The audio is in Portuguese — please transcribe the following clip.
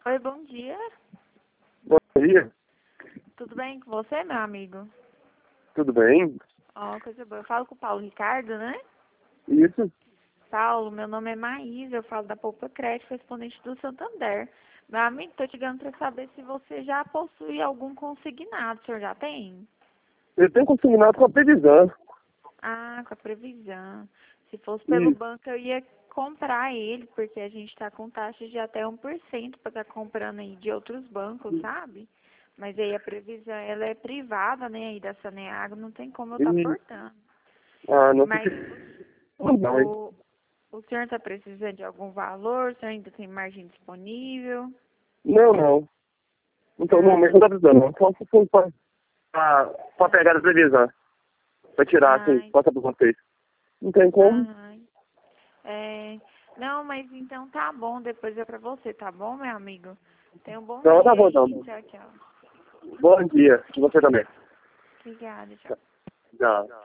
Oi, bom dia. Bom dia, Tudo bem com você, meu amigo? tudo bem? Ó, coisa boa. Eu falo com o Paulo Ricardo, né? Isso? Paulo, meu nome é Maísa, eu falo da Poupa Crédito, correspondente do Santander. Meu amigo, tô te ligando para saber se você já possui algum consignado. O senhor já tem? Eu tenho consignado com a previsão. Ah, com a previsão. Se fosse pelo Isso. banco, eu ia comprar ele, porque a gente tá com taxas de até 1% para estar comprando aí de outros bancos, sabe? Mas aí a previsão, ela é privada, né, aí da Saneago, não tem como eu estar Isso. portando. Ah, não Mas precisa. Não, hein? o senhor está precisando de algum valor? O senhor ainda tem margem disponível? Não, não. Então, no Ah, momento não tá precisando, não. Só se for pra pegar a previsão. Pra tirar, assim, ai, passa pra vocês. Não tem como? ai. É, não, mas então tá bom, depois é pra você, tá bom, meu amigo? Tenha um bom Não, tá dia bom, aí. então. Tchau, tchau. Bom dia. E você também. Obrigada, tchau. Tchau.